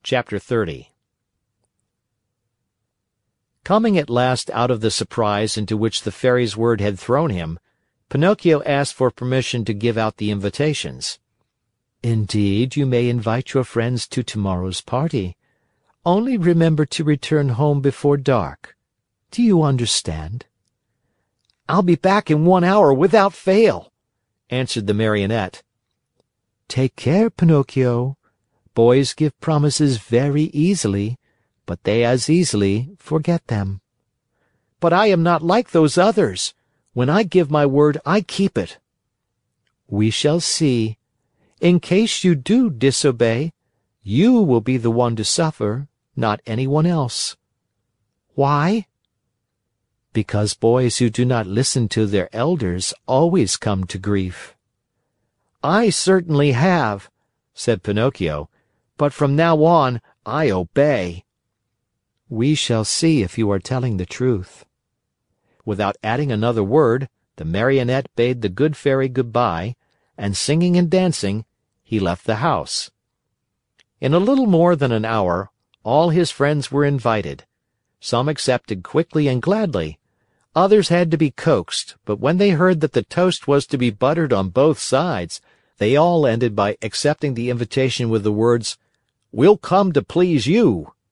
Chapter 30. Coming at last out of the surprise into which the fairy's word had thrown him, Pinocchio asked for permission to give out the invitations. "Indeed, you may invite your friends to tomorrow's party. Only remember to return home before dark. Do you understand?" "I'll be back in 1 hour without fail," answered the Marionette. "Take care, Pinocchio. Boys give promises very easily, but they as easily forget them." "But I am not like those others. When I give my word, I keep it." "We shall see. In case you do disobey, you will be the one to suffer, not anyone else." "Why?" "Because boys who do not listen to their elders always come to grief." "I certainly have," said Pinocchio, "but from now on I obey." "We shall see if you are telling the truth." Without adding another word, the Marionette bade the good fairy good-bye, and singing and dancing, he left the house. In a little more than an hour, all his friends were invited. Some accepted quickly and gladly. Others had to be coaxed, but when they heard that the toast was to be buttered on both sides, they all ended by accepting the invitation with the words, "We'll come to please you."